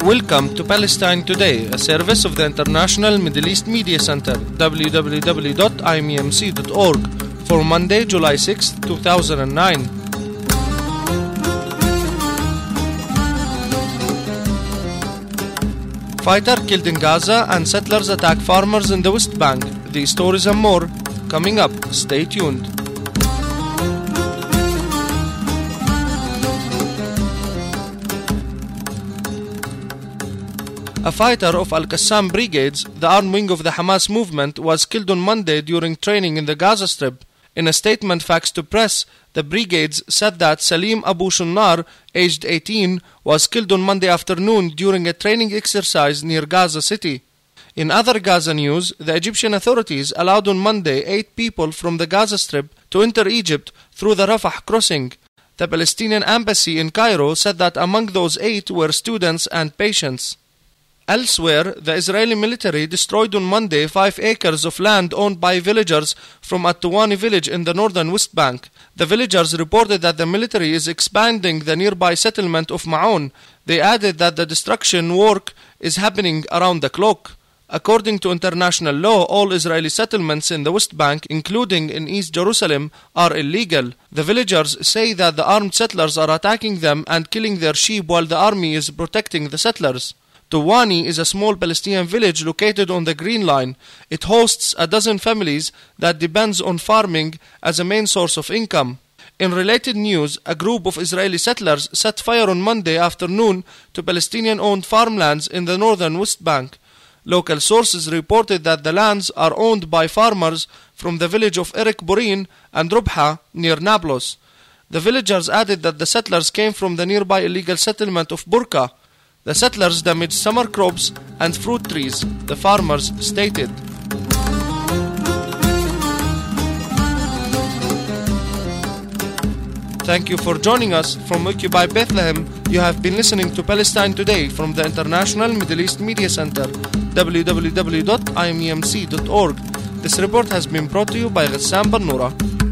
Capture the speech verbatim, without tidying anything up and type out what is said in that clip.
Welcome to Palestine Today, a service of the International Middle East Media Center, w w w dot i m e m c dot org, for Monday, July sixth, two thousand nine. Fighter killed in Gaza and settlers attack farmers in the West Bank. These stories and more coming up. Stay tuned. A fighter of Al-Qassam Brigades, the armed wing of the Hamas movement, was killed on Monday during training in the Gaza Strip. In a statement faxed to press, the brigades said that Salim Abu Shunnar, aged eighteen, was killed on Monday afternoon during a training exercise near Gaza City. In other Gaza news, the Egyptian authorities allowed on Monday eight people from the Gaza Strip to enter Egypt through the Rafah crossing. The Palestinian embassy in Cairo said that among those eight were students and patients. Elsewhere, the Israeli military destroyed on Monday five acres of land owned by villagers from At-Tuwani village in the northern West Bank. The villagers reported that the military is expanding the nearby settlement of Ma'on. They added that the destruction work is happening around the clock. According to international law, all Israeli settlements in the West Bank, including in East Jerusalem, are illegal. The villagers say that the armed settlers are attacking them and killing their sheep while the army is protecting the settlers. Tuwani is a small Palestinian village located on the Green Line. It hosts a dozen families that depends on farming as a main source of income. In related news, a group of Israeli settlers set fire on Monday afternoon to Palestinian-owned farmlands in the northern West Bank. Local sources reported that the lands are owned by farmers from the village of Erik Borin and Rubha near Nablus. The villagers added that the settlers came from the nearby illegal settlement of Burqa. The settlers damaged summer crops and fruit trees, the farmers stated. Thank you for joining us from Occupy Bethlehem. You have been listening to Palestine Today from the International Middle East Media Center, w w w dot i m e m c dot org. This report has been brought to you by Ghassan Bannoura.